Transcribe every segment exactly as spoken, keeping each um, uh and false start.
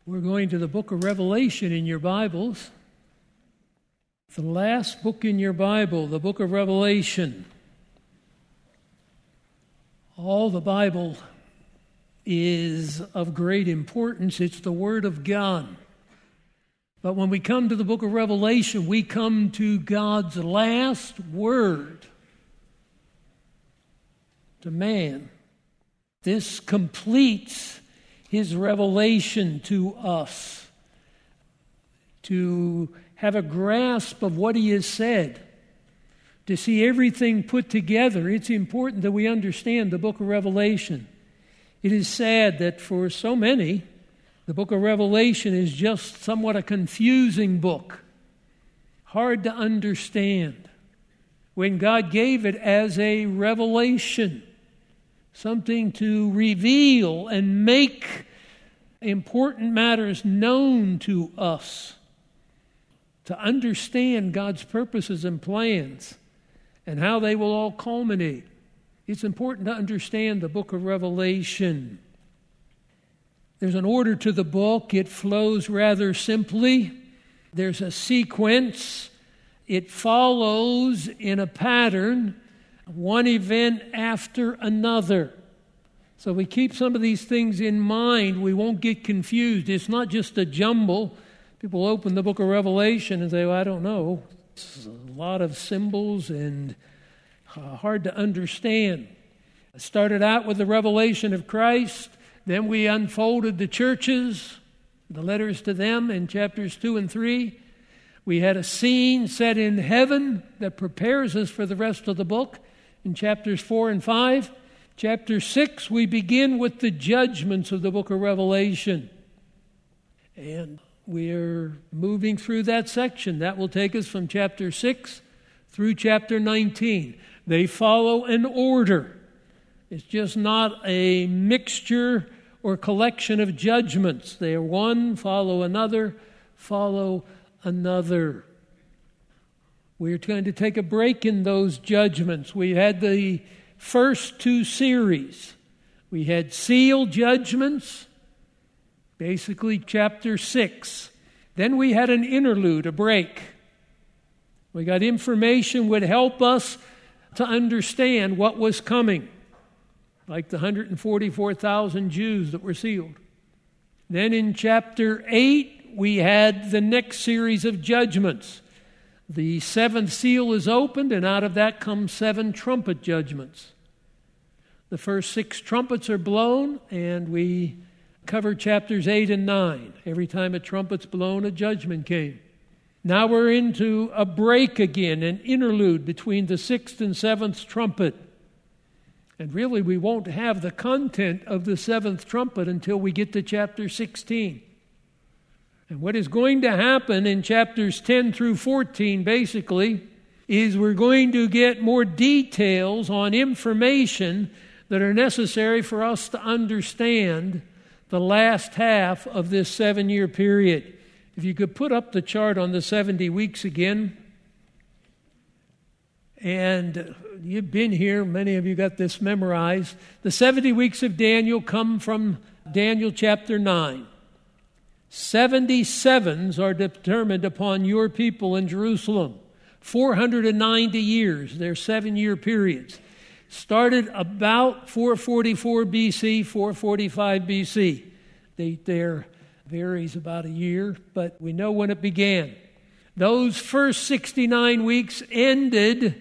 We're going to the book of Revelation in your Bibles. The last book in your Bible, the book of Revelation. All the Bible is of great importance. It's the Word of God. But when we come to the book of Revelation, we come to God's last word to man. This completes His revelation to us, to have a grasp of what He has said, to see everything put together. It's important that we understand the book of Revelation. It is sad that for so many, the book of Revelation is just somewhat a confusing book, hard to understand, when God gave it as a revelation, something to reveal and make important matters known to us, to understand God's purposes and plans and how they will all culminate. It's important to understand the book of Revelation. There's an order to the book. It flows rather simply. There's a sequence. It follows in a pattern, one event after another. So we keep some of these things in mind. We won't get confused. It's not just a jumble. People open the book of Revelation and say, well, I don't know. It's a lot of symbols and uh, hard to understand. I started out with the revelation of Christ. Then we unfolded the churches, the letters to them in chapters two and three. We had a scene set in heaven that prepares us for the rest of the book in chapters four and five. Chapter six, we begin with the judgments of the book of Revelation. And we're moving through that section. That will take us from chapter six through chapter nineteen. They follow an order. It's just not a mixture or collection of judgments. They are one, follow another, follow another. We're going to take a break in those judgments. We had the first two series. We had seal judgments, basically chapter six. Then we had an interlude, a break. We got information would help us to understand what was coming, like the one hundred forty-four thousand Jews that were sealed. Then in chapter eight, we had the next series of judgments. The seventh seal is opened, and out of that come seven trumpet judgments. The first six trumpets are blown, and we cover chapters eight and nine. Every time a trumpet's blown, a judgment came. Now we're into a break again, an interlude between the sixth and seventh trumpet. And really, we won't have the content of the seventh trumpet until we get to chapter sixteen. And what is going to happen in chapters ten through fourteen, basically, is we're going to get more details on information that are necessary for us to understand the last half of this seven-year period. If you could put up the chart on the seventy weeks again. And you've been here, many of you got this memorized. The seventy weeks of Daniel come from Daniel chapter nine. seventy-sevens are determined upon your people in Jerusalem. four hundred ninety years, they're seven-year periods. Started about four forty-four B C, four forty-five B C. Date there varies about a year, but we know when it began. Those first sixty-nine weeks ended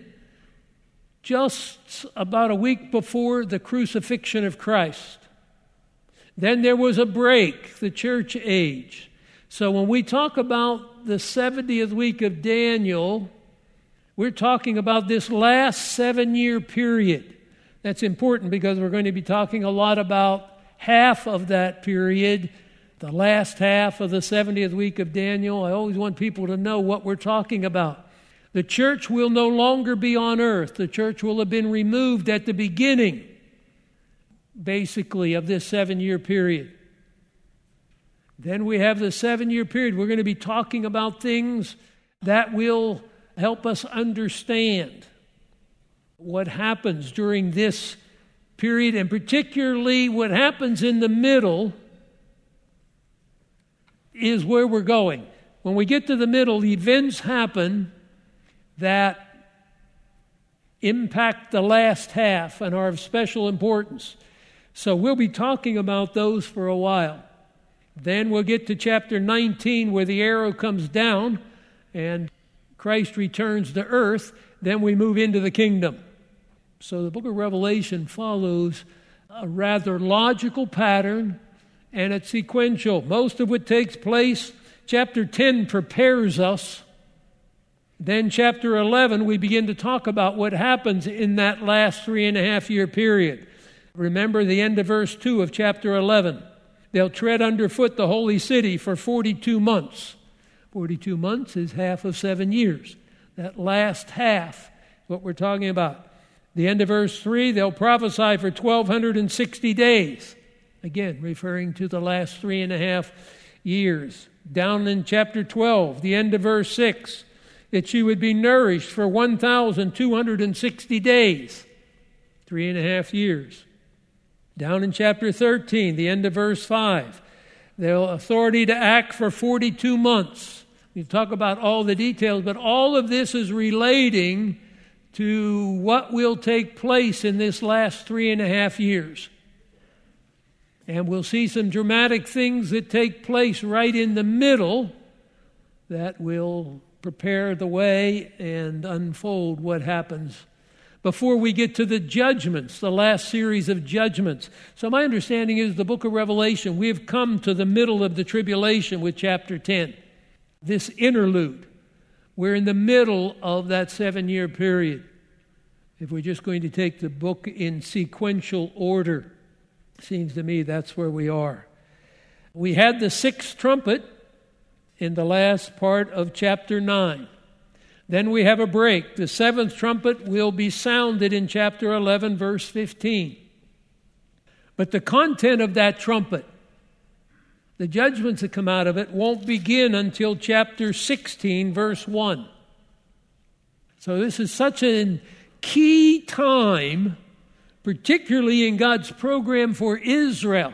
just about a week before the crucifixion of Christ. Then there was a break, the church age. So when we talk about the seventieth week of Daniel, we're talking about this last seven-year period. That's important because we're going to be talking a lot about half of that period, the last half of the seventieth week of Daniel. I always want people to know what we're talking about. The church will no longer be on earth. The church will have been removed at the beginning, basically, of this seven-year period. Then we have the seven-year period. We're going to be talking about things that will help us understand what happens during this period, and particularly what happens in the middle is where we're going. When we get to the middle, events happen that impact the last half and are of special importance. So we'll be talking about those for a while. Then we'll get to chapter nineteen where the arrow comes down and Christ returns to earth. Then we move into the kingdom. So the book of Revelation follows a rather logical pattern, and it's sequential. Most of what takes place, chapter ten prepares us. Then chapter eleven, we begin to talk about what happens in that last three and a half year period. Remember the end of verse two of chapter eleven. They'll tread underfoot the holy city for forty-two months. forty-two months is half of seven years. That last half, what we're talking about. The end of verse three, they'll prophesy for twelve sixty days. Again, referring to the last three and a half years. Down in chapter twelve, the end of verse six, that she would be nourished for one thousand two hundred sixty days, three and a half years. Down in chapter thirteen, the end of verse five, their authority to act for forty-two months. You talk about all the details, but all of this is relating to what will take place in this last three and a half years. And we'll see some dramatic things that take place right in the middle that will prepare the way and unfold what happens before we get to the judgments, the last series of judgments. So my understanding is the book of Revelation, we have come to the middle of the tribulation with chapter ten. This interlude, we're in the middle of that seven-year period. If we're just going to take the book in sequential order, seems to me that's where we are. We had the sixth trumpet in the last part of chapter nine. Then we have a break. The seventh trumpet will be sounded in chapter eleven, verse fifteen. But the content of that trumpet, the judgments that come out of it, won't begin until chapter sixteen, verse one. So this is such a key time, particularly in God's program for Israel,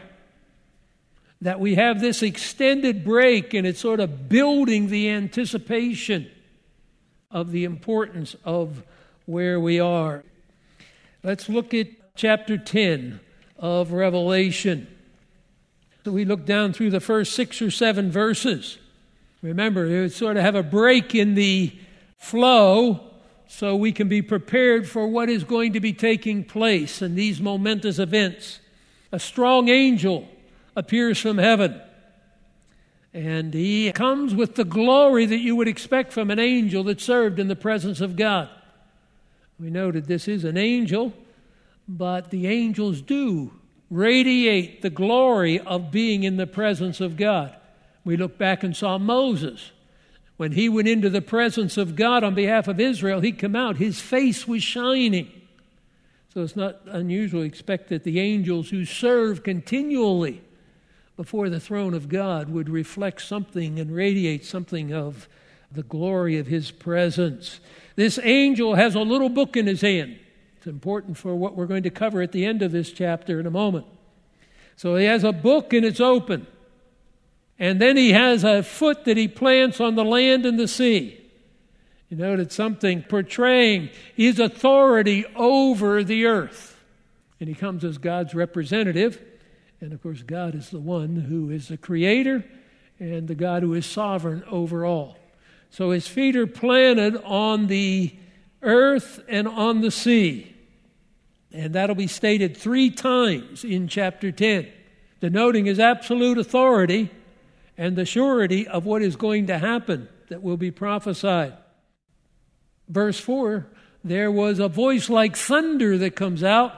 that we have this extended break, and it's sort of building the anticipation of the importance of where we are. Let's look at chapter ten of Revelation. So we look down through the first six or seven verses. Remember, we sort of have a break in the flow so we can be prepared for what is going to be taking place in these momentous events. A strong angel appears from heaven, and he comes with the glory that you would expect from an angel that served in the presence of God. We noted this is an angel, but the angels do radiate the glory of being in the presence of God. We look back and saw Moses. When he went into the presence of God on behalf of Israel, he'd come out, his face was shining. So it's not unusual to expect that the angels who serve continually before the throne of God would reflect something and radiate something of the glory of his presence. This angel has a little book in his hand. It's important for what we're going to cover at the end of this chapter in a moment. So he has a book and it's open. And then he has a foot that he plants on the land and the sea. You noted something portraying his authority over the earth. And he comes as God's representative. And of course, God is the one who is the creator and the God who is sovereign over all. So his feet are planted on the earth and on the sea. And that'll be stated three times in chapter ten, denoting his absolute authority and the surety of what is going to happen that will be prophesied. Verse four, there was a voice like thunder that comes out,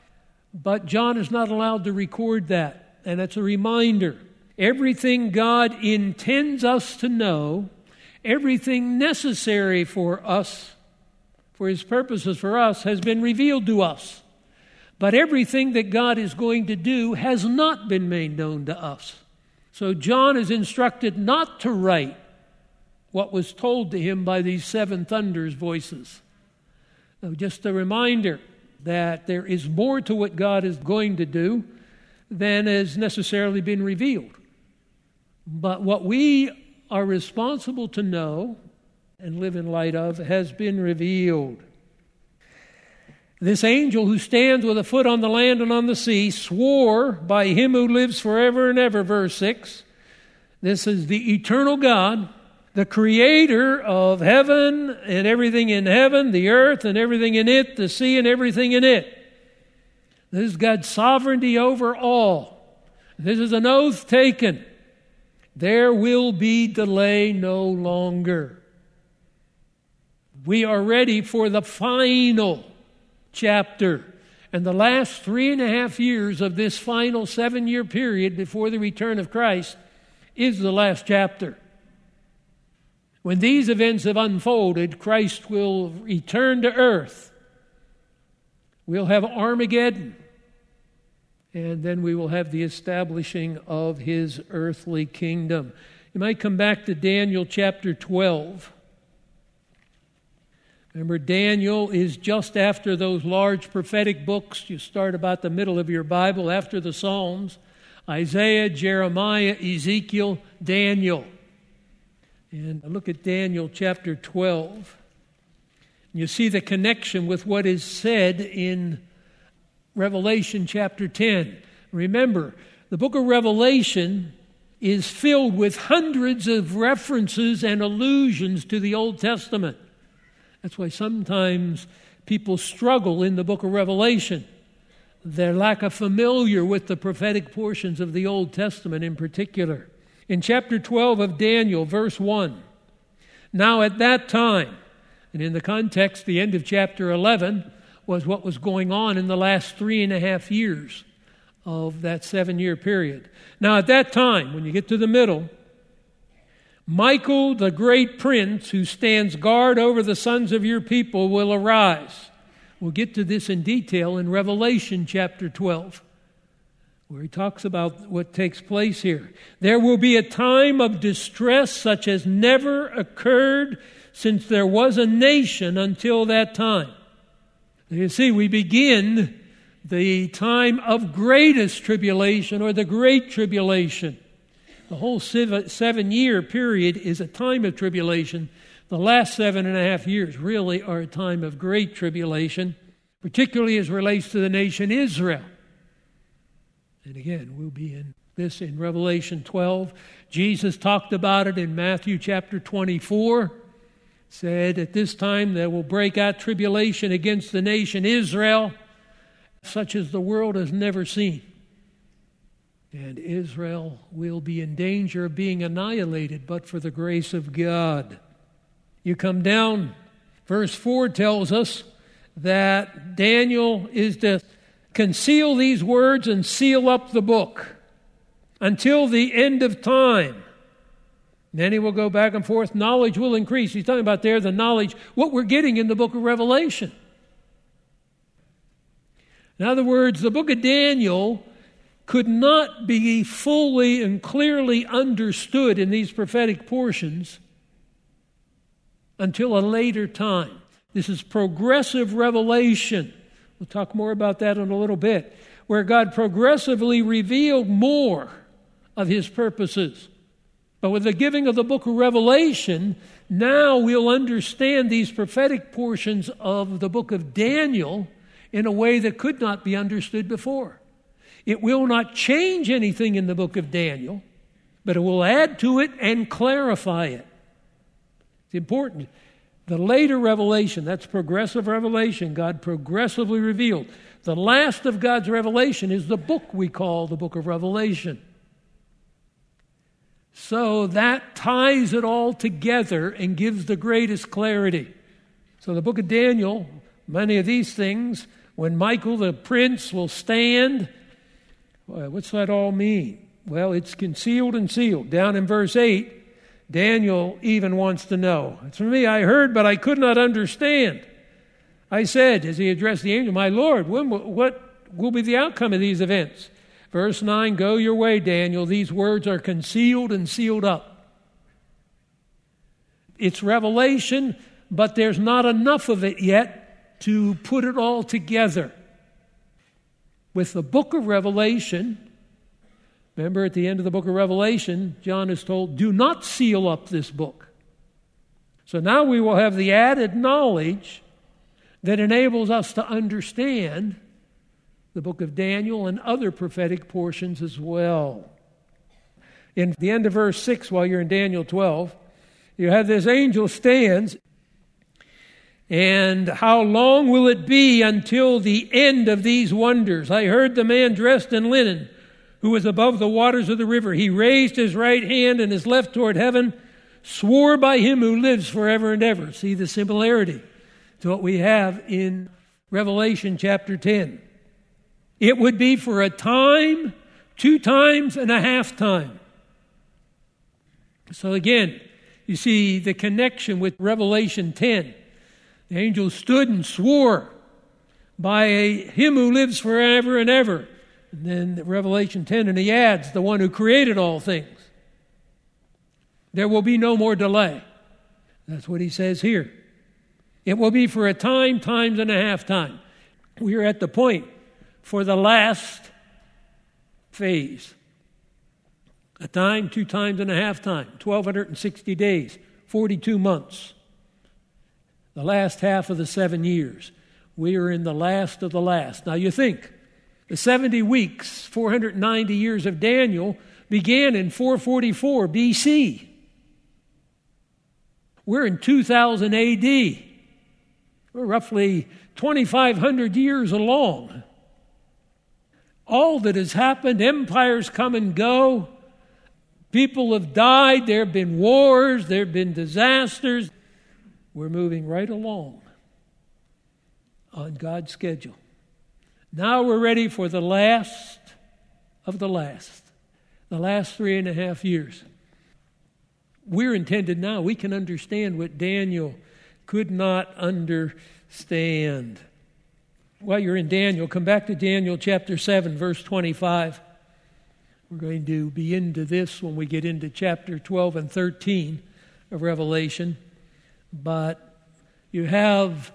but John is not allowed to record that. And it's a reminder. Everything God intends us to know, everything necessary for us, for his purposes for us, has been revealed to us. But everything that God is going to do has not been made known to us. So John is instructed not to write what was told to him by these seven thunders voices. Now, just a reminder that there is more to what God is going to do than has necessarily been revealed. But what we are responsible to know and live in light of has been revealed. This angel who stands with a foot on the land and on the sea swore by him who lives forever and ever, verse six. This is the eternal God, the creator of heaven and everything in heaven, the earth and everything in it, the sea and everything in it. This is God's sovereignty over all. This is an oath taken. There will be delay no longer. We are ready for the final chapter. And the last three and a half years of this final seven-year period before the return of Christ is the last chapter. When these events have unfolded, Christ will return to earth. We'll have Armageddon. And then we will have the establishing of his earthly kingdom. You might come back to Daniel chapter twelve. Remember, Daniel is just after those large prophetic books. You start about the middle of your Bible after the Psalms. Isaiah, Jeremiah, Ezekiel, Daniel. And look at Daniel chapter twelve. You see the connection with what is said in Revelation chapter ten. Remember, the book of Revelation is filled with hundreds of references and allusions to the Old Testament. That's why sometimes people struggle in the book of Revelation. They're lack of familiar with the prophetic portions of the Old Testament in particular. In chapter twelve of Daniel, verse one, now at that time, and in the context, the end of chapter eleven was what was going on in the last three and a half years of that seven-year period. Now at that time, when you get to the middle, Michael, the great prince who stands guard over the sons of your people, will arise. We'll get to this in detail in Revelation chapter twelve, where he talks about what takes place here. There will be a time of distress such as never occurred since there was a nation until that time. You see, we begin the time of greatest tribulation or the great tribulation. The whole seven-year period is a time of tribulation. The last seven and a half years really are a time of great tribulation, particularly as relates to the nation Israel. And again, we'll be in this in Revelation twelve. Jesus talked about it in Matthew chapter twenty-four. Said at this time there will break out tribulation against the nation Israel, such as the world has never seen. And Israel will be in danger of being annihilated, but for the grace of God. You come down, verse four tells us that Daniel is to conceal these words and seal up the book until the end of time. Then he will go back and forth. Knowledge will increase. He's talking about there the knowledge, what we're getting in the book of Revelation. In other words, the book of Daniel could not be fully and clearly understood in these prophetic portions until a later time. This is progressive revelation. We'll talk more about that in a little bit, where God progressively revealed more of his purposes. But with the giving of the book of Revelation, now we'll understand these prophetic portions of the book of Daniel in a way that could not be understood before. It will not change anything in the book of Daniel, but it will add to it and clarify it. It's important. The later revelation, that's progressive revelation, God progressively revealed. The last of God's revelation is the book we call the book of Revelation. So that ties it all together and gives the greatest clarity. So the book of Daniel, many of these things, when Michael the prince will stand, well, what's that all mean? Well, it's concealed and sealed. Down in verse eight, Daniel even wants to know. It's for me, I heard, but I could not understand. I said, as he addressed the angel, my Lord, when will, what will be the outcome of these events? Verse nine, go your way, Daniel. These words are concealed and sealed up. It's revelation, but there's not enough of it yet to put it all together. With the book of Revelation, Remember, at the end of the book of Revelation, John is told, do not seal up this book. So now we will have the added knowledge that enables us to understand the book of Daniel and other prophetic portions as well. In the end of verse six, while you're in Daniel twelve, you have this angel stands, and how long will it be until the end of these wonders? I heard the man dressed in linen, who was above the waters of the river. He raised his right hand and his left toward heaven, swore by him who lives forever and ever. See the similarity to what we have in Revelation chapter ten. It would be for a time, two times, and a half time. So again, you see the connection with Revelation ten. The angel stood and swore by him who lives forever and ever. And then Revelation ten, and he adds, the one who created all things. There will be no more delay. That's what he says here. It will be for a time, times and a half time. We are at the point for the last phase. A time, two times and a half time, twelve sixty days, forty-two months. The last half of the seven years. We are in the last of the last. Now you think, the seventy weeks, four hundred ninety years of Daniel began in four forty-four B C. We're in two thousand A D. We're roughly twenty-five hundred years along. All that has happened, empires come and go. People have died. There have been wars. There have been disasters. We're moving right along on God's schedule. Now we're ready for the last of the last. The last three and a half years. We're intended now. We can understand what Daniel could not understand. While you're in Daniel, come back to Daniel chapter seven, verse twenty-five. We're going to be into this when we get into chapter twelve and thirteen of Revelation. But you have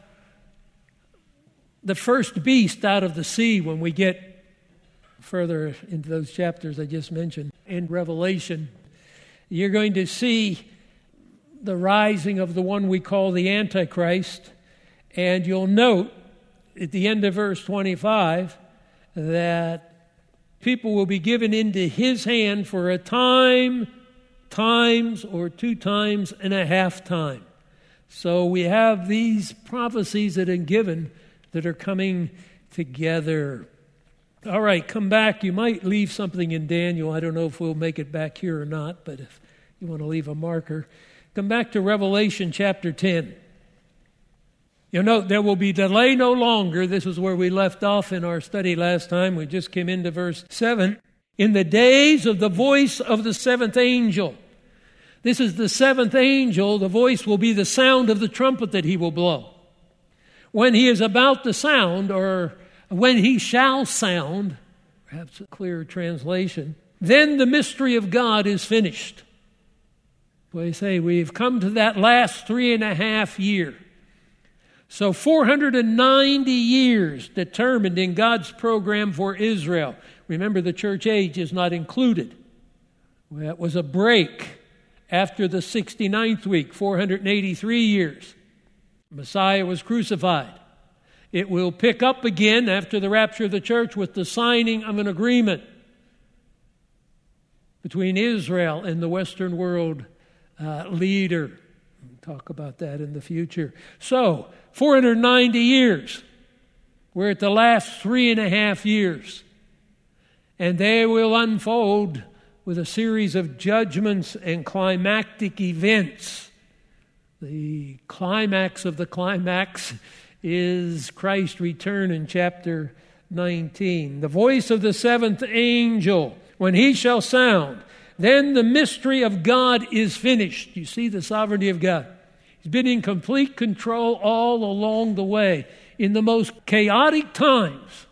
the first beast out of the sea when we get further into those chapters I just mentioned in Revelation. You're going to see the rising of the one we call the Antichrist. And you'll note at the end of verse twenty-five that people will be given into his hand for a time, times, or two times and a half time. So we have these prophecies that are given that are coming together. All right, come back. You might leave something in Daniel. I don't know if we'll make it back here or not, but if you want to leave a marker, come back to Revelation chapter ten. You'll note there will be delay no longer. This is where we left off in our study last time. We just came into verse seven. In the days of the voice of the seventh angel. This is the seventh angel. The voice will be the sound of the trumpet that he will blow. When he is about to sound, or when he shall sound, perhaps a clearer translation, then the mystery of God is finished. We say we've come to that last three and a half year. So four hundred ninety years determined in God's program for Israel. Remember, the church age is not included. Well, it was a break after the sixty-ninth week, four hundred eighty-three years. Messiah was crucified. It will pick up again after the rapture of the church with the signing of an agreement between Israel and the Western world uh, leader. We'll talk about that in the future. So, four hundred ninety years. We're at the last three and a half years. And they will unfold with a series of judgments and climactic events. The climax of the climax is Christ's return in chapter nineteen. The voice of the seventh angel, when he shall sound, then the mystery of God is finished. You see the sovereignty of God. He's been in complete control all along the way. In the most chaotic times,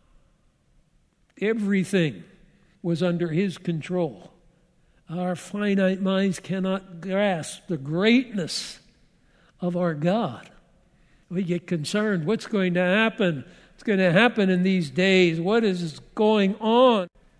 everything was under his control. Our finite minds cannot grasp the greatness of our God. We get concerned. What's going to happen? What's going to happen in these days? What is going on?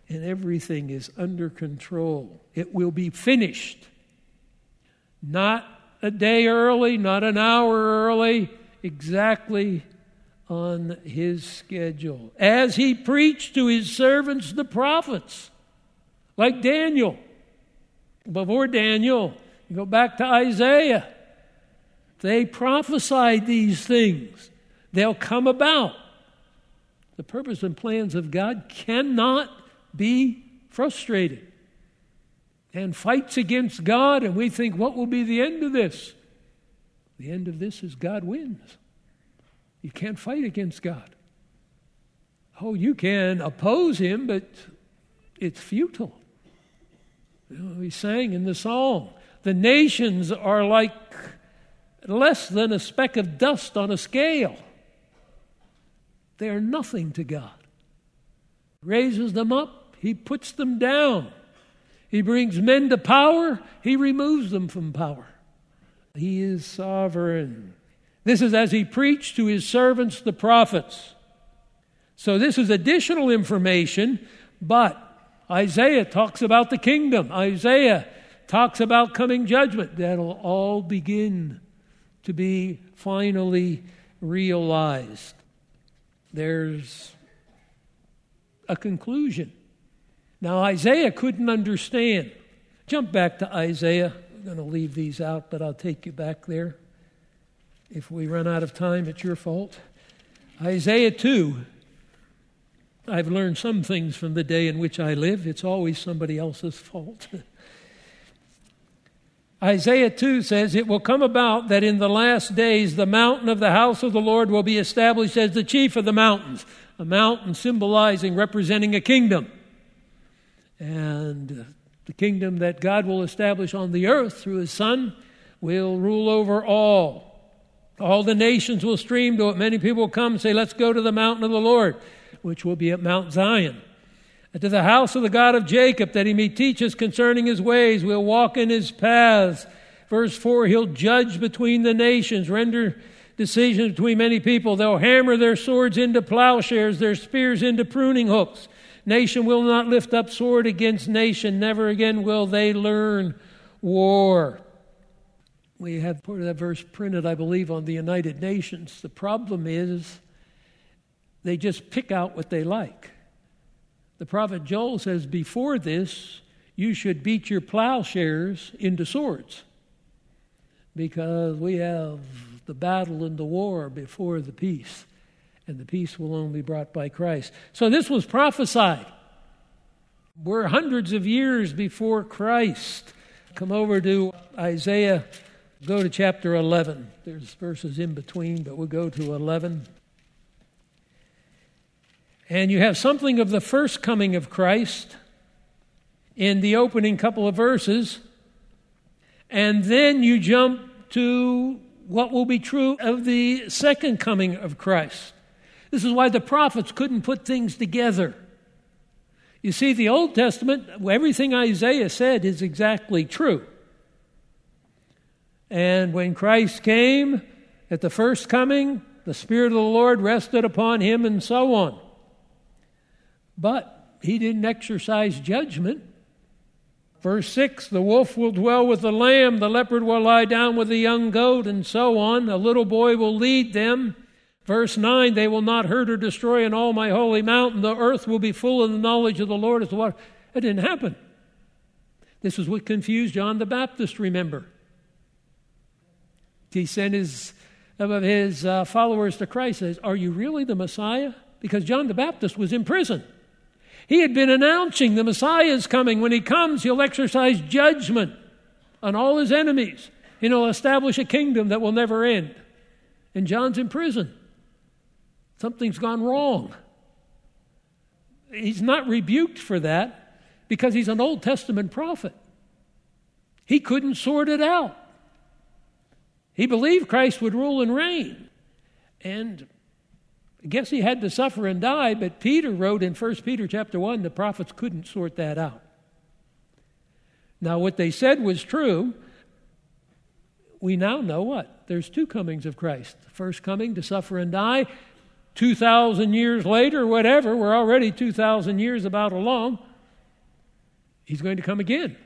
and everything is under control. It will be finished. Not a day early, not an hour early, exactly on his schedule. As he preached to his servants, the prophets, like Daniel. Before Daniel, you go back to Isaiah. They prophesied these things. They'll come about. The purpose and plans of God cannot be frustrated. And fights against God, and we think, what will be the end of this? The end of this is God wins. You can't fight against God. Oh, you can oppose him, but it's futile. You know, we sang in the song, the nations are like less than a speck of dust on a scale. They are nothing to God. He raises them up, he puts them down. He brings men to power, he removes them from power. He is sovereign. This is as he preached to his servants, the prophets. So this is additional information, but Isaiah talks about the kingdom. Isaiah talks about coming judgment. That'll all begin to be finally realized. There's a conclusion. Now, Isaiah couldn't understand. Jump back to Isaiah. I'm going to leave these out, but I'll take you back there. If we run out of time, it's your fault. Isaiah two. I've learned some things from the day in which I live. It's always somebody else's fault. Isaiah two says, it will come about that in the last days the mountain of the house of the Lord will be established as the chief of the mountains. A mountain symbolizing, representing a kingdom. And the kingdom that God will establish on the earth through his Son will rule over all. All the nations will stream to it. Many people will come and say, let's go to the mountain of the Lord, which will be at Mount Zion. And to the house of the God of Jacob, that he may teach us concerning his ways. We'll walk in his paths. Verse four, he'll judge between the nations, render decisions between many people. They'll hammer their swords into plowshares, their spears into pruning hooks. Nation will not lift up sword against nation. Never again will they learn war. We have part of that verse printed, I believe, on the United Nations. The problem is they just pick out what they like. The prophet Joel says, before this, you should beat your plowshares into swords, because we have the battle and the war before the peace, and the peace will only be brought by Christ. So this was prophesied. We're hundreds of years before Christ. Come over to Isaiah, go to chapter eleven. There's verses in between, but we'll go to eleven. And you have something of the first coming of Christ in the opening couple of verses. And then you jump to what will be true of the second coming of Christ. This is why the prophets couldn't put things together. You see, the Old Testament, everything Isaiah said is exactly true. And when Christ came at the first coming, the Spirit of the Lord rested upon him and so on. But he didn't exercise judgment. Verse six, the wolf will dwell with the lamb, the leopard will lie down with the young goat, and so on. A little boy will lead them. Verse nine, they will not hurt or destroy in all my holy mountain. The earth will be full of the knowledge of the Lord as the water. It didn't happen. This is what confused John the Baptist, remember. He sent his, some of his uh, followers to Christ and says, are you really the Messiah? Because John the Baptist was in prison. He had been announcing the Messiah is coming. When he comes, he'll exercise judgment on all his enemies. And he'll establish a kingdom that will never end. And John's in prison. Something's gone wrong. He's not rebuked for that because he's an Old Testament prophet. He couldn't sort it out. He believed Christ would rule and reign. And I guess he had to suffer and die, but Peter wrote in First Peter chapter one, the prophets couldn't sort that out. Now, what they said was true. We now know what? There's two comings of Christ. The first coming to suffer and die. two thousand years later, whatever, we're already two thousand years about along. He's going to come again.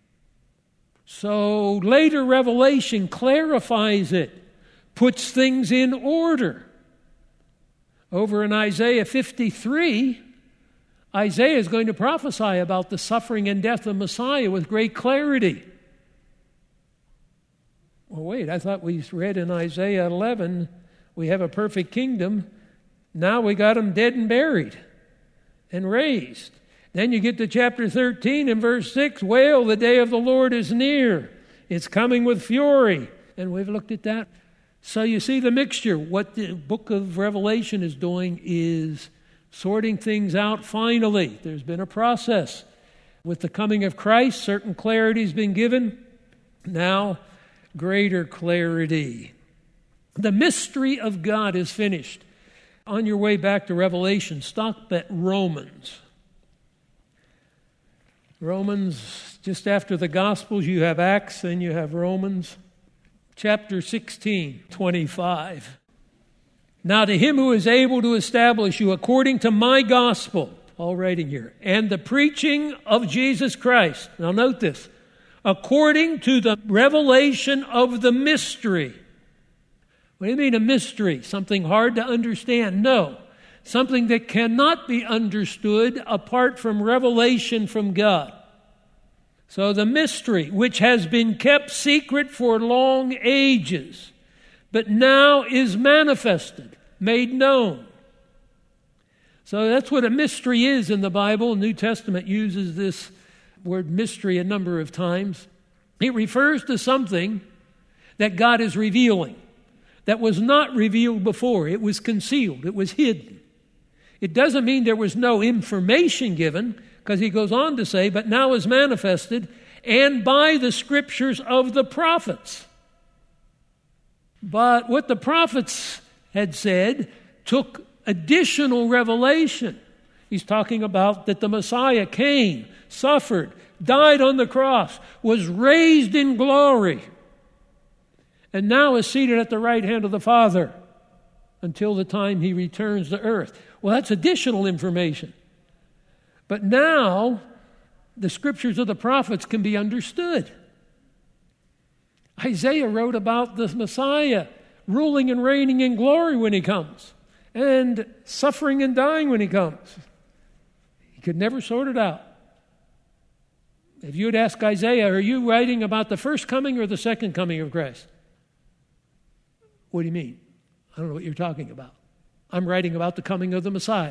So later Revelation clarifies it, puts things in order. Over in Isaiah fifty-three, Isaiah is going to prophesy about the suffering and death of Messiah with great clarity. Well, wait, I thought we read in Isaiah eleven, we have a perfect kingdom. Now we got him dead and buried and raised. Then you get to chapter thirteen and verse six, wail, the day of the Lord is near. It's coming with fury. And we've looked at that. So you see the mixture. What the book of Revelation is doing is sorting things out finally. There's been a process. With the coming of Christ, certain clarity has been given. Now, greater clarity. The mystery of God is finished. On your way back to Revelation, stop at Romans. Romans, just after the Gospels, you have Acts and you have Romans. Chapter sixteen, twenty-five. Now to him who is able to establish you according to my gospel, all writing here, and the preaching of Jesus Christ. Now note this. According to the revelation of the mystery. What do you mean a mystery? Something hard to understand? No. Something that cannot be understood apart from revelation from God. So the mystery, which has been kept secret for long ages, but now is manifested, made known. So that's what a mystery is in the Bible. The New Testament uses this word mystery a number of times. It refers to something that God is revealing that was not revealed before. It was concealed. It was hidden. It doesn't mean there was no information given, because he goes on to say, but now is manifested, and by the scriptures of the prophets. But what the prophets had said took additional revelation. He's talking about that the Messiah came, suffered, died on the cross, was raised in glory, and now is seated at the right hand of the Father until the time he returns to earth. Well, that's additional information. But now, the scriptures of the prophets can be understood. Isaiah wrote about the Messiah ruling and reigning in glory when he comes, and suffering and dying when he comes. He could never sort it out. If you would ask Isaiah, are you writing about the first coming or the second coming of Christ? What do you mean? I don't know what you're talking about. I'm writing about the coming of the Messiah.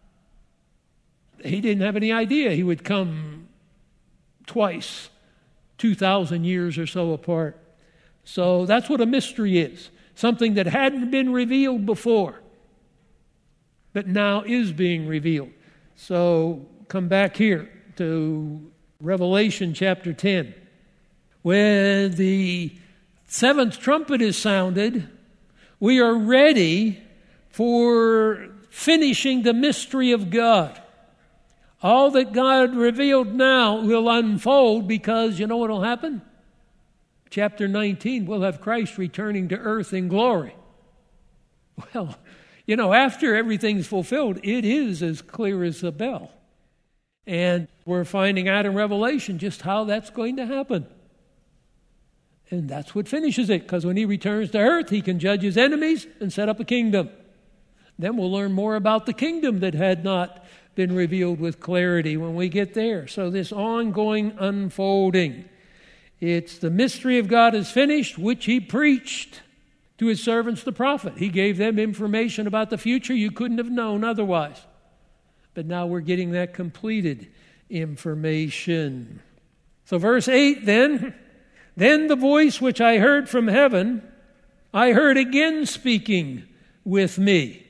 He didn't have any idea he would come twice, two thousand years or so apart. So that's what a mystery is. Something that hadn't been revealed before, but now is being revealed. So come back here to Revelation chapter ten. When the seventh trumpet is sounded, we are ready for finishing the mystery of God. All that God revealed now will unfold, because you know what will happen? Chapter nineteen, we'll have Christ returning to earth in glory. Well, you know, after everything's fulfilled, it is as clear as a bell. And we're finding out in Revelation just how that's going to happen. And that's what finishes it, because when he returns to earth, he can judge his enemies and set up a kingdom. Then we'll learn more about the kingdom that had not been revealed with clarity when we get there. So this ongoing unfolding, it's the mystery of God is finished, which he preached to his servants, the prophet. He gave them information about the future you couldn't have known otherwise. But now we're getting that completed information. So verse eight then, then the voice which I heard from heaven, I heard again speaking with me.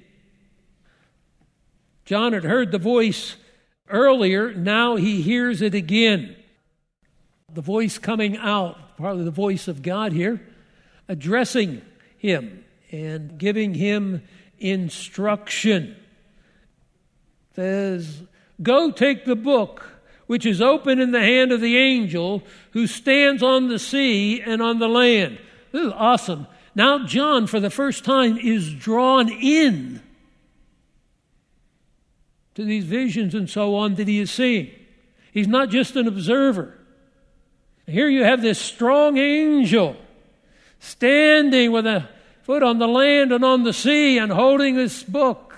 John had heard the voice earlier. Now he hears it again. The voice coming out, probably the voice of God here, addressing him and giving him instruction. It says, go take the book which is open in the hand of the angel who stands on the sea and on the land. This is awesome. Now John, for the first time, is drawn in to these visions and so on that he is seeing. He's not just an observer. Here you have this strong angel standing with a foot on the land and on the sea and holding this book.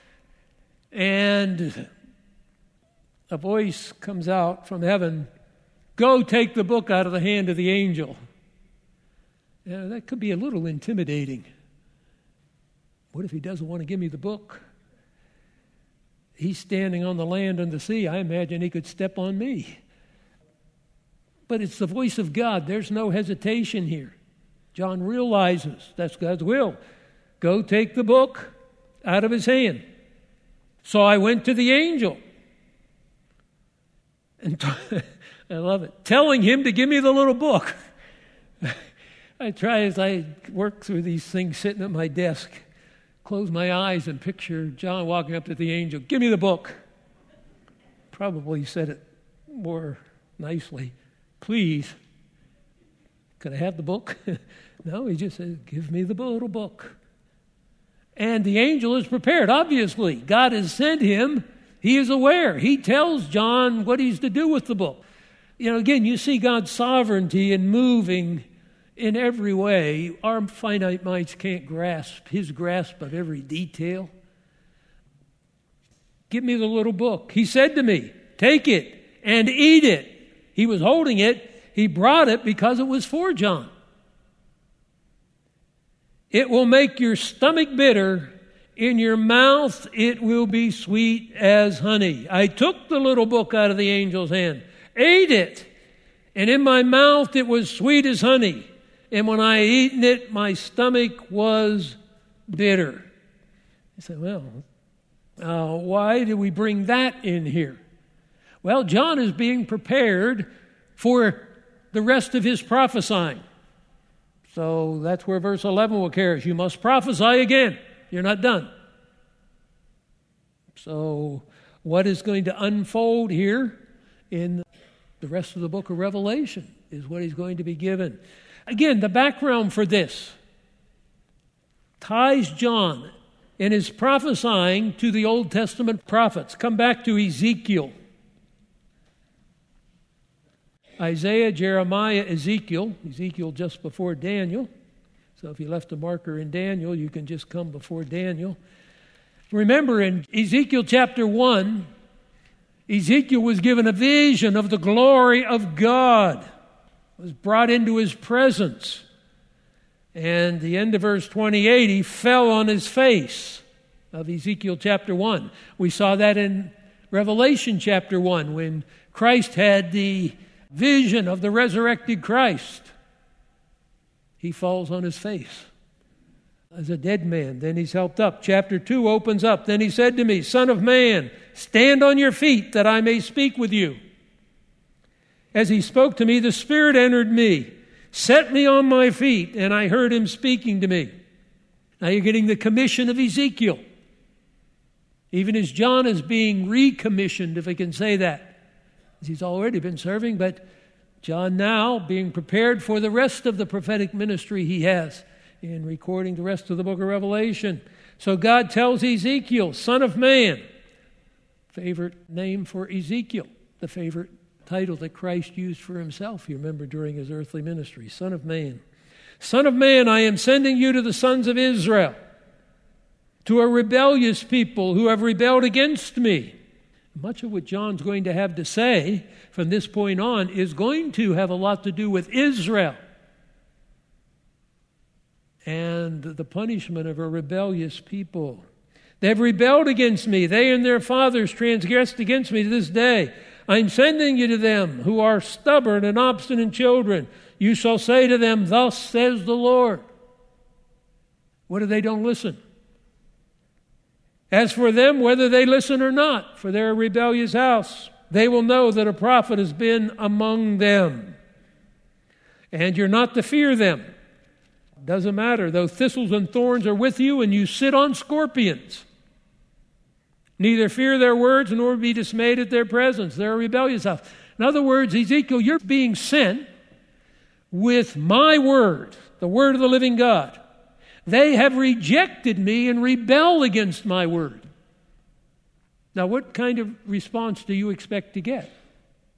And a voice comes out from heaven, "Go take the book out of the hand of the angel." Now, that could be a little intimidating. What if he doesn't want to give me the book? He's standing on the land and the sea. I imagine he could step on me. But it's the voice of God. There's no hesitation here. John realizes that's God's will. Go take the book out of his hand. So I went to the angel. And t- I love it. Telling him to give me the little book. I try as I work through these things sitting at my desk, close my eyes and picture John walking up to the angel. "Give me the book." Probably said it more nicely. "Please, could I have the book?" No, he just says, "Give me the little book." And the angel is prepared. Obviously, God has sent him. He is aware. He tells John what he's to do with the book. You know, again, you see God's sovereignty in moving in every way. Our finite minds can't grasp his grasp of every detail. "Give me the little book." He said to me, "Take it and eat it." He was holding it. He brought it because it was for John. "It will make your stomach bitter. In your mouth it will be sweet as honey." I took the little book out of the angel's hand, ate it, and in my mouth it was sweet as honey. And when I eaten it, my stomach was bitter. You say, well, uh, why do we bring that in here? Well, John is being prepared for the rest of his prophesying. So that's where verse eleven will carry us. You must prophesy again. You're not done. So what is going to unfold here in the rest of the book of Revelation is what he's going to be given. Again, the background for this ties John in his prophesying to the Old Testament prophets. Come back to Ezekiel. Isaiah, Jeremiah, Ezekiel. Ezekiel just before Daniel. So if you left a marker in Daniel, you can just come before Daniel. Remember in Ezekiel chapter one, Ezekiel was given a vision of the glory of God. Was brought into his presence. And the end of verse twenty-eight, he fell on his face of Ezekiel chapter one. We saw that in Revelation chapter one when Christ had the vision of the resurrected Christ. He falls on his face as a dead man. Then he's helped up. Chapter two opens up. Then he said to me, "Son of man, stand on your feet that I may speak with you." As he spoke to me, the Spirit entered me, set me on my feet, and I heard him speaking to me. Now you're getting the commission of Ezekiel. Even as John is being recommissioned, if I can say that. He's already been serving, but John now being prepared for the rest of the prophetic ministry he has in recording the rest of the book of Revelation. So God tells Ezekiel, "Son of man," favorite name for Ezekiel, the favorite title that Christ used for himself, you remember, during his earthly ministry. "Son of man. Son of man, I am sending you to the sons of Israel, to a rebellious people who have rebelled against me." Much of what John's going to have to say from this point on is going to have a lot to do with Israel and the punishment of a rebellious people. "They have rebelled against me. They and their fathers transgressed against me to this day. I'm sending you to them who are stubborn and obstinate children. You shall say to them, 'Thus says the Lord.'" What if they don't listen? "As for them, whether they listen or not, for they're a rebellious house, they will know that a prophet has been among them. And you're not to fear them. Doesn't matter, though thistles and thorns are with you and you sit on scorpions. Neither fear their words nor be dismayed at their presence. They're a rebellious house." In other words, Ezekiel, you're being sent with my word, the word of the living God. They have rejected me and rebelled against my word. Now, what kind of response do you expect to get?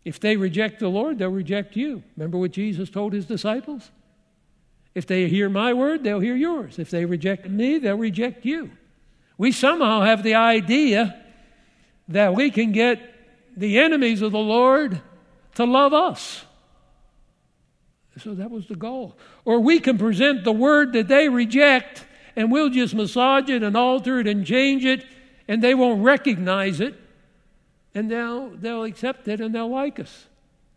If they reject the Lord, they'll reject you. Remember what Jesus told his disciples? If they hear my word, they'll hear yours. If they reject me, they'll reject you. We somehow have the idea that we can get the enemies of the Lord to love us. So that was the goal. Or we can present the word that they reject, and we'll just massage it and alter it and change it, and they won't recognize it, and they'll, they'll accept it and they'll like us.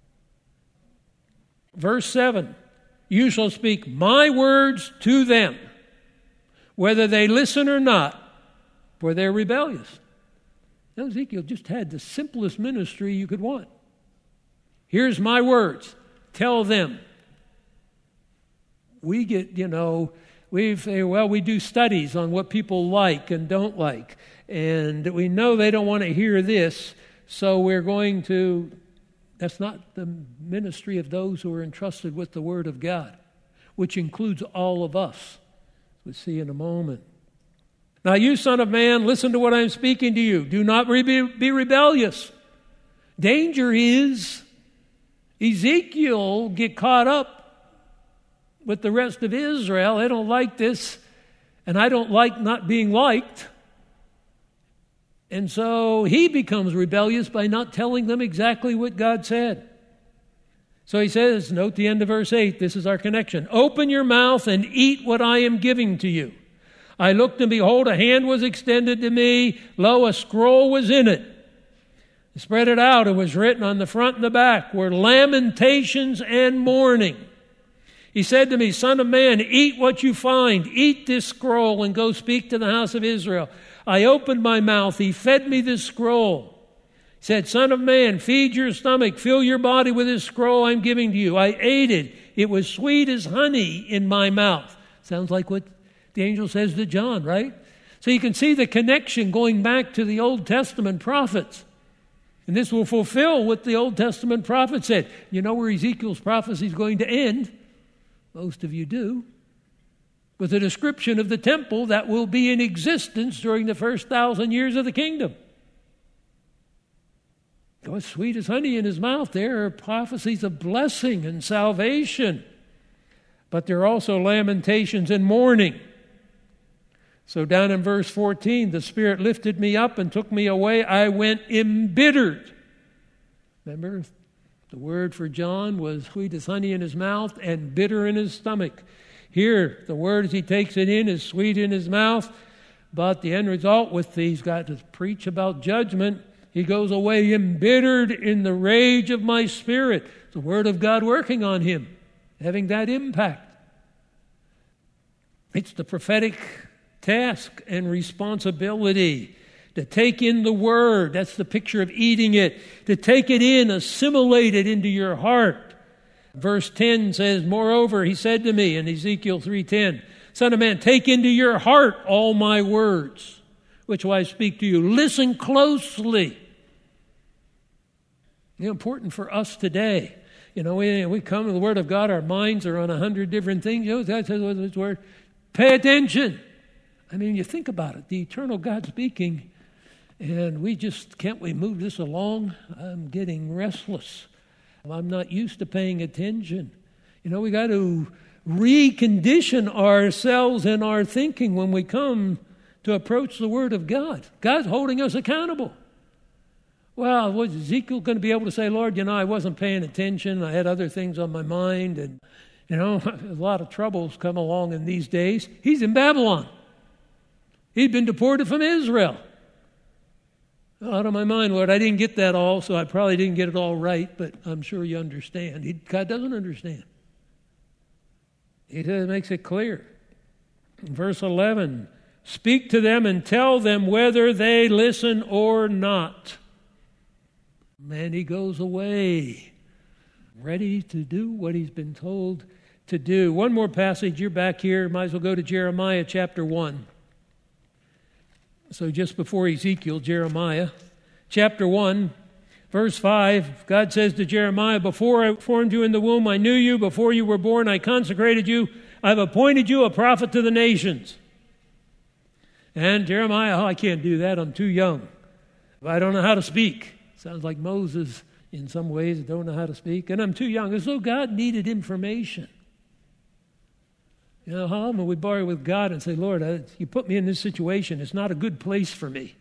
Verse seven, you shall speak my words to them, whether they listen or not, for they're rebellious. Now, Ezekiel just had the simplest ministry you could want. Here's my words. Tell them. We get, you know, we say, well, we do studies on what people like and don't like. And we know they don't want to hear this, so we're going to, that's not the ministry of those who are entrusted with the Word of God, which includes all of us. We'll see in a moment. Now, you son of man, listen to what I'm speaking to you. Do not re- be rebellious. Danger is Ezekiel get caught up with the rest of Israel. They don't like this, and I don't like not being liked. And so he becomes rebellious by not telling them exactly what God said. So he says, note the end of verse eight, this is our connection. Open your mouth and eat what I am giving to you. I looked and behold, a hand was extended to me. Lo, a scroll was in it. I spread it out. It was written on the front and the back were lamentations and mourning. He said to me, son of man, eat what you find. Eat this scroll and go speak to the house of Israel. I opened my mouth. He fed me this scroll. He said, son of man, feed your stomach. Fill your body with this scroll I'm giving to you. I ate it. It was sweet as honey in my mouth. Sounds like what the angel says to John, right? So you can see the connection going back to the Old Testament prophets. And this will fulfill what the Old Testament prophet said. You know where Ezekiel's prophecy is going to end? Most of you do. With a description of the temple that will be in existence during the first thousand years of the kingdom. Oh, as sweet as honey in his mouth, there are prophecies of blessing and salvation. But there are also lamentations and mourning. So down in verse fourteen, the Spirit lifted me up and took me away. I went embittered. Remember, the word for John was sweet as honey in his mouth and bitter in his stomach. Here, the word as he takes it in is sweet in his mouth, but the end result with he's got to preach about judgment. He goes away embittered in the rage of my spirit. The word of God working on him, having that impact. It's the prophetic task and responsibility to take in the word. That's the picture of eating it. To take it in, assimilate it into your heart. Verse ten says, moreover, he said to me in Ezekiel three ten, son of man, take into your heart all my words, which will I speak to you. Listen closely. It's important for us today. You know, we, we come to the Word of God, our minds are on a hundred different things. You know, that's His Word. Pay attention. I mean, you think about it. The eternal God speaking, and we just, can't we move this along? I'm getting restless. I'm not used to paying attention. You know, we got to recondition ourselves and our thinking when we come to approach the Word of God. God's holding us accountable. Well, was Ezekiel going to be able to say, Lord, you know, I wasn't paying attention. I had other things on my mind. And, you know, a lot of troubles come along in these days. He's in Babylon. He'd been deported from Israel. Out of my mind, Lord, I didn't get that all, so I probably didn't get it all right, but I'm sure you understand. He, God doesn't understand. He makes it clear. In verse eleven, speak to them and tell them whether they listen or not. Man, he goes away, ready to do what he's been told to do. One more passage, you're back here. Might as well go to Jeremiah chapter one. So just before Ezekiel, Jeremiah, chapter one, verse five, God says to Jeremiah, before I formed you in the womb, I knew you. Before you were born, I consecrated you. I've appointed you a prophet to the nations. And Jeremiah, oh, I can't do that. I'm too young. I don't know how to speak. Sounds like Moses in some ways I don't know how to speak, and I'm too young, as though God needed information. You know, how often we borrow with God and say, Lord, I, you put me in this situation. It's not a good place for me.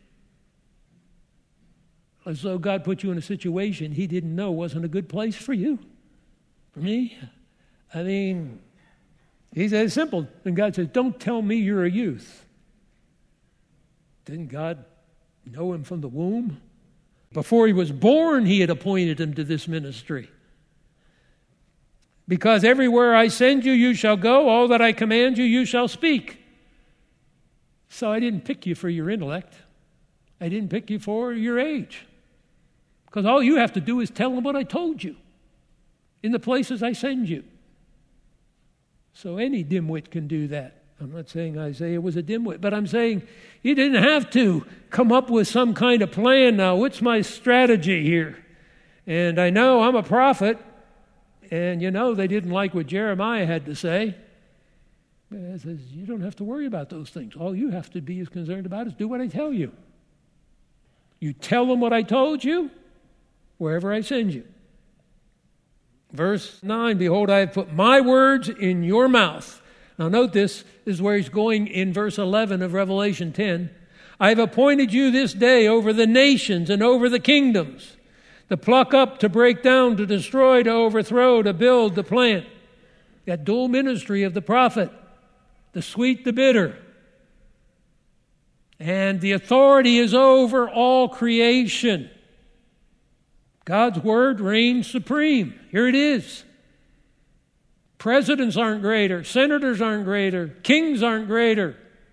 As though God put you in a situation he didn't know wasn't a good place for you. For me, I mean, he said it's simple. And God says, don't tell me you're a youth. Didn't God know him from the womb? Before he was born, he had appointed him to this ministry. Because everywhere I send you, you shall go. All that I command you, you shall speak. So I didn't pick you for your intellect. I didn't pick you for your age. Because all you have to do is tell them what I told you in the places I send you. So any dimwit can do that. I'm not saying Isaiah was a dimwit, but I'm saying he didn't have to come up with some kind of plan now. What's my strategy here? And I know I'm a prophet, and you know they didn't like what Jeremiah had to say. He says, you don't have to worry about those things. All you have to be as concerned about is do what I tell you. You tell them what I told you, wherever I send you. Verse nine, behold, I have put my words in your mouth. Now note this, this is where he's going in verse eleven of Revelation ten. I have appointed you this day over the nations and over the kingdoms, to pluck up, to break down, to destroy, to overthrow, to build, to plant. That dual ministry of the prophet, the sweet, the bitter. And the authority is over all creation. God's word reigns supreme. Here it is. Presidents aren't greater. Senators aren't greater. Kings aren't greater.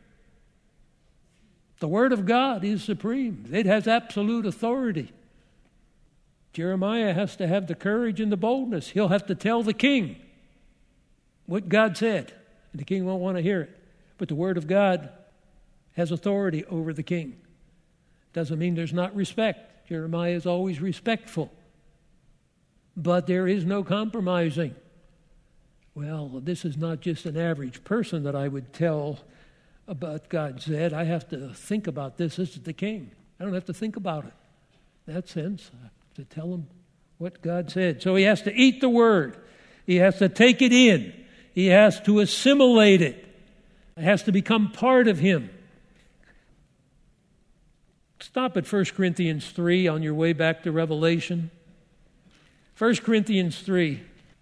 The word of God is supreme. It has absolute authority. Jeremiah has to have the courage and the boldness. He'll have to tell the king what God said. And the king won't want to hear it. But the word of God has authority over the king. Doesn't mean there's not respect. Jeremiah is always respectful. But there is no compromising. Well, this is not just an average person that I would tell about God said. I have to think about this. This is the king. I don't have to think about it. In that sense, I have to tell him what God said. So he has to eat the word. He has to take it in. He has to assimilate it. It has to become part of him. Stop at First Corinthians three on your way back to Revelation. First Corinthians three.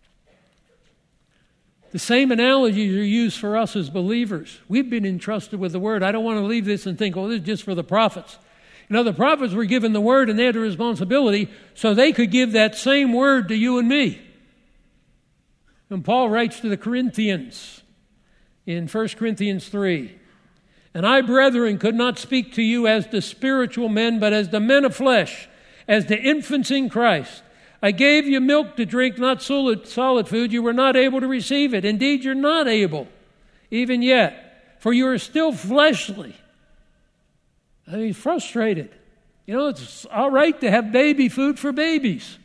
The same analogies are used for us as believers. We've been entrusted with the word. I don't want to leave this and think, oh, this is just for the prophets. You know, the prophets were given the word and they had a responsibility so they could give that same word to you and me. And Paul writes to the Corinthians in First Corinthians three, and I, brethren, could not speak to you as the spiritual men, but as the men of flesh, as the infants in Christ. I gave you milk to drink, not solid, solid food. You were not able to receive it. Indeed, you're not able, even yet, for you are still fleshly. I mean, frustrated. You know, it's all right to have baby food for babies.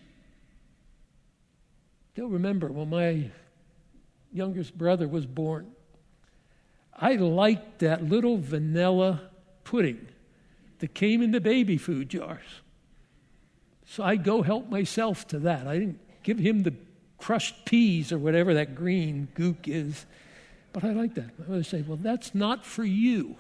Still remember when my youngest brother was born, I liked that little vanilla pudding that came in the baby food jars. So I'd go help myself to that. I didn't give him the crushed peas or whatever that green gook is. But I like that. I would say, well, that's not for you.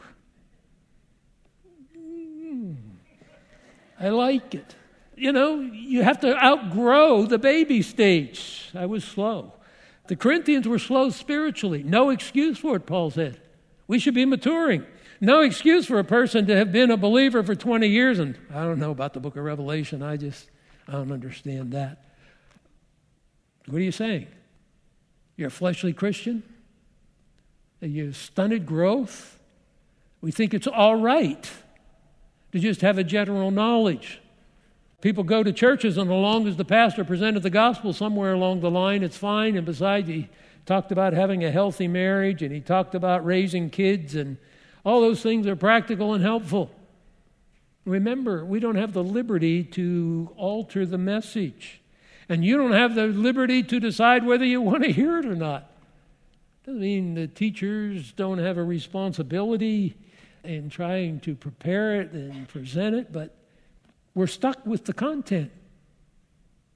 Mm, I like it. You know, you have to outgrow the baby stage. I was slow. The Corinthians were slow spiritually. No excuse for it, Paul said. We should be maturing. No excuse for a person to have been a believer for twenty years. And I don't know about the book of Revelation. I just, I don't understand that. What are you saying? You're a fleshly Christian? Are you stunted growth? We think it's all right to just have a general knowledge. People go to churches, and as long as the pastor presented the gospel somewhere along the line, it's fine. And besides, he talked about having a healthy marriage, and he talked about raising kids, and all those things are practical and helpful. Remember, we don't have the liberty to alter the message. And you don't have the liberty to decide whether you want to hear it or not. Doesn't mean the teachers don't have a responsibility in trying to prepare it and present it, but we're stuck with the content.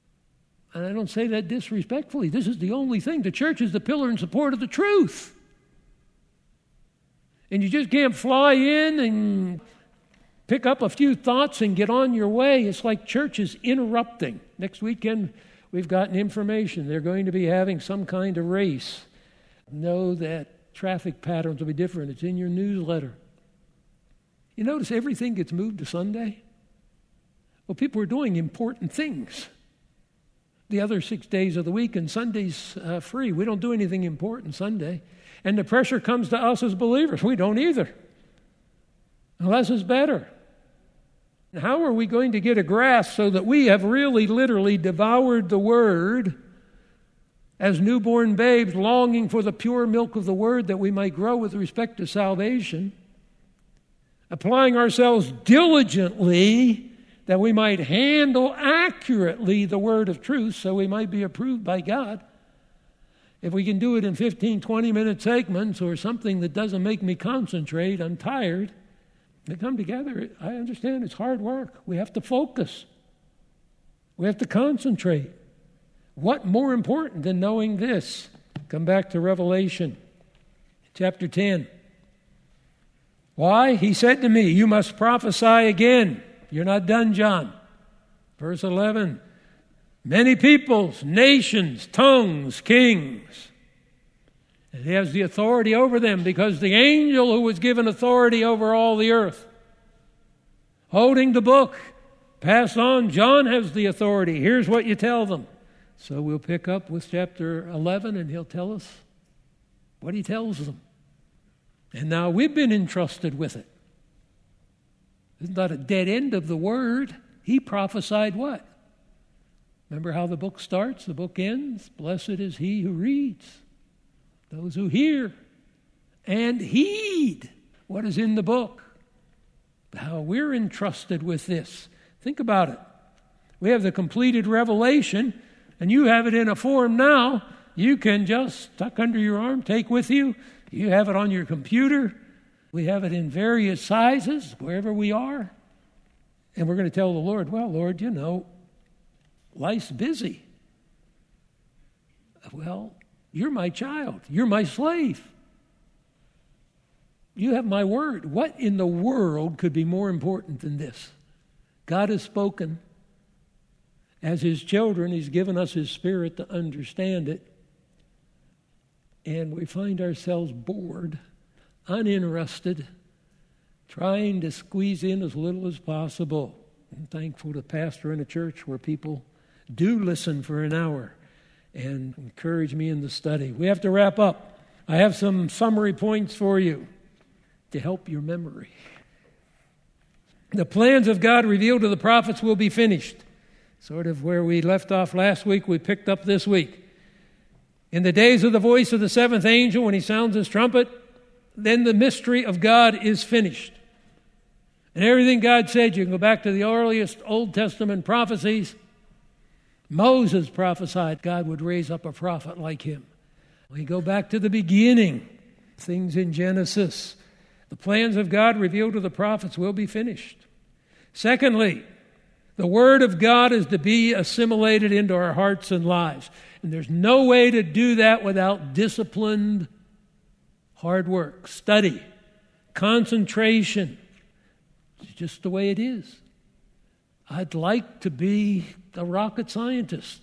And I don't say that disrespectfully. This is the only thing. The church is the pillar and support of the truth. And you just can't fly in and pick up a few thoughts and get on your way. It's like church is interrupting. Next weekend, we've gotten information. They're going to be having some kind of race. Know that traffic patterns will be different. It's in your newsletter. You notice everything gets moved to Sunday? Well, people are doing important things the other six days of the week, and Sunday's uh, free. We don't do anything important Sunday. And the pressure comes to us as believers. We don't either. Less is better. How are we going to get a grasp so that we have really literally devoured the Word as newborn babes, longing for the pure milk of the Word that we might grow with respect to salvation, applying ourselves diligently that we might handle accurately the word of truth so we might be approved by God. If we can do it in fifteen, twenty-minute segments or something that doesn't make me concentrate, I'm tired, they come together. I understand it's hard work. We have to focus. We have to concentrate. What more important than knowing this? Come back to Revelation chapter ten. Why? He said to me, you must prophesy again. You're not done, John. Verse eleven. Many peoples, nations, tongues, kings. And he has the authority over them because the angel who was given authority over all the earth, holding the book, passed on. John has the authority. Here's what you tell them. So we'll pick up with chapter eleven and he'll tell us what he tells them. And now we've been entrusted with it. It's not a dead end of the word. He prophesied what? Remember how the book starts? The book ends. Blessed is he who reads, those who hear and heed what is in the book. How we're entrusted with this. Think about it. We have the completed revelation, and you have it in a form now. You can just tuck under your arm, take with you. You have it on your computer. We have it in various sizes, wherever we are. And we're going to tell the Lord, well, Lord, you know, life's busy. Well, you're my child. You're my slave. You have my word. What in the world could be more important than this? God has spoken. As his children, he's given us his spirit to understand it. And we find ourselves bored, uninterested, trying to squeeze in as little as possible. I'm thankful to pastor in a church where people do listen for an hour and encourage me in the study. We have to wrap up. I have some summary points for you to help your memory. The plans of God revealed to the prophets will be finished. Sort of where we left off last week, we picked up this week. In the days of the voice of the seventh angel, when he sounds his trumpet, then the mystery of God is finished. And everything God said, you can go back to the earliest Old Testament prophecies. Moses prophesied God would raise up a prophet like him. We go back to the beginning, things in Genesis. The plans of God revealed to the prophets will be finished. Secondly, the Word of God is to be assimilated into our hearts and lives. And there's no way to do that without disciplined hard work, study, concentration. It's just the way it is. I'd like to be a rocket scientist.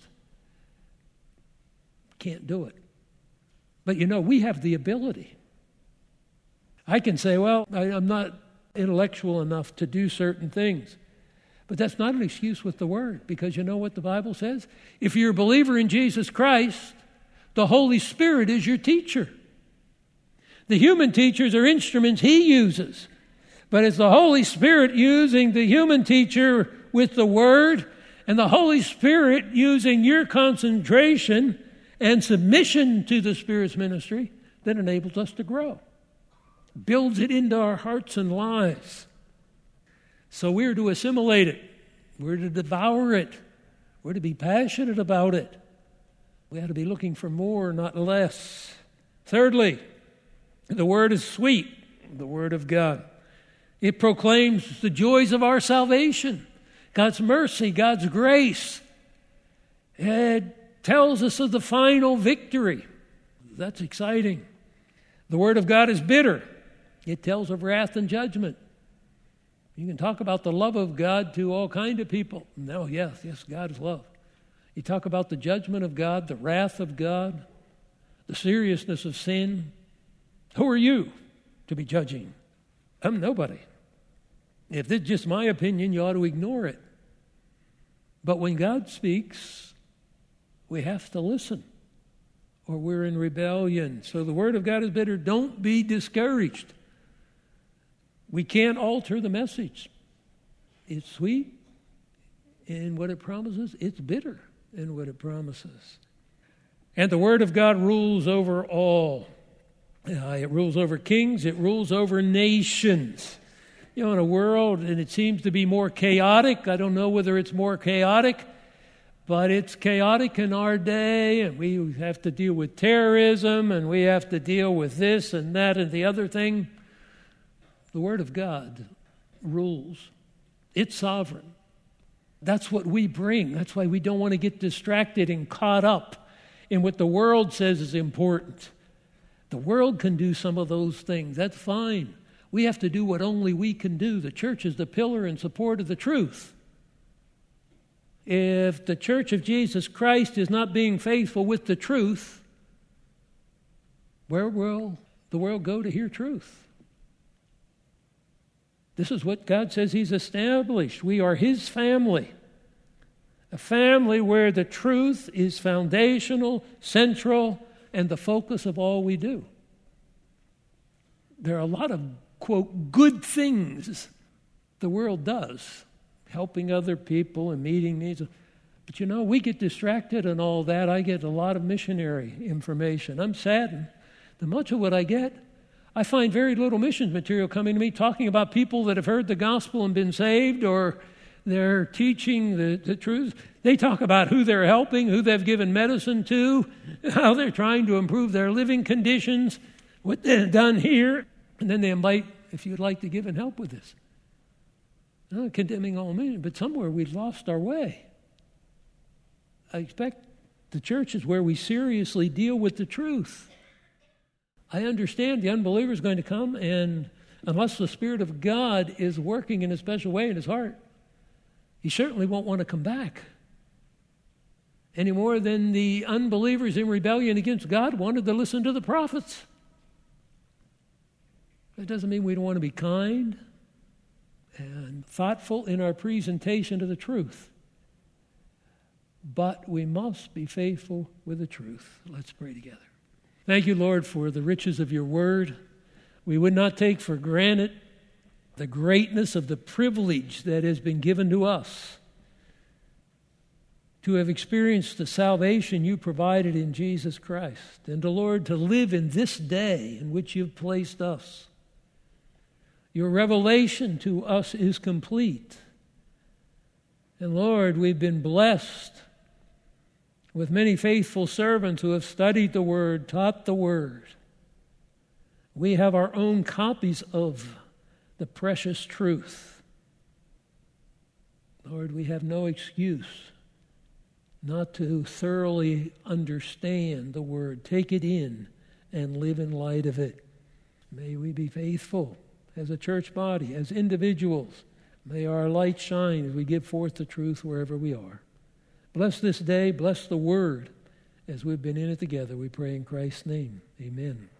Can't do it. But you know, we have the ability. I can say, well, I, I'm not intellectual enough to do certain things. But that's not an excuse with the Word, because you know what the Bible says? If you're a believer in Jesus Christ, the Holy Spirit is your teacher. The human teachers are instruments he uses. But it's the Holy Spirit using the human teacher with the Word, and the Holy Spirit using your concentration and submission to the Spirit's ministry that enables us to grow. Builds it into our hearts and lives. So we're to assimilate it. We're to devour it. We're to be passionate about it. We ought to be looking for more, not less. Thirdly, the Word is sweet, the Word of God. It proclaims the joys of our salvation, God's mercy, God's grace. It tells us of the final victory. That's exciting. The Word of God is bitter. It tells of wrath and judgment. You can talk about the love of God to all kinds of people. No, yes, yes, God is love. You talk about the judgment of God, the wrath of God, the seriousness of sin. Who are you to be judging? I'm nobody. If this is just my opinion, you ought to ignore it. But when God speaks, we have to listen, or we're in rebellion. So the Word of God is bitter. Don't be discouraged. We can't alter the message. It's sweet in what it promises. It's bitter in what it promises. And the Word of God rules over all. Uh, it rules over kings. It rules over nations. You know, in a world, and it seems to be more chaotic. I don't know whether it's more chaotic, but it's chaotic in our day, and we have to deal with terrorism, and we have to deal with this and that and the other thing. The Word of God rules. It's sovereign. That's what we bring. That's why we don't want to get distracted and caught up in what the world says is important. The world can do some of those things. That's fine. We have to do what only we can do. The church is the pillar and support of the truth. If the Church of Jesus Christ is not being faithful with the truth, where will the world go to hear truth? This is what God says He's established. We are His family. A family where the truth is foundational, central, and the focus of all we do. There are a lot of, quote, good things the world does, helping other people and meeting needs. But you know, we get distracted and all that. I get a lot of missionary information. I'm saddened that much of what I get, I find very little missions material coming to me talking about people that have heard the gospel and been saved, or they're teaching the, the truth. They talk about who they're helping, who they've given medicine to, how they're trying to improve their living conditions, what they've done here. And then they invite, if you'd like to give and help with this. I'm not condemning all men, but somewhere we've lost our way. I expect the church is where we seriously deal with the truth. I understand the unbeliever is going to come, and unless the Spirit of God is working in a special way in his heart, he certainly won't want to come back. Any more than the unbelievers in rebellion against God wanted to listen to the prophets. That doesn't mean we don't want to be kind and thoughtful in our presentation of the truth. But we must be faithful with the truth. Let's pray together. Thank you, Lord, for the riches of your word. We would not take for granted the greatness of the privilege that has been given to us to have experienced the salvation you provided in Jesus Christ, and to, Lord, to live in this day in which you've placed us. Your revelation to us is complete. And Lord, we've been blessed with many faithful servants who have studied the Word, taught the Word. We have our own copies of the precious truth. Lord, we have no excuse not to thoroughly understand the Word. Take it in and live in light of it. May we be faithful as a church body, as individuals. May our light shine as we give forth the truth wherever we are. Bless this day, bless the Word as we've been in it together. We pray in Christ's name. Amen.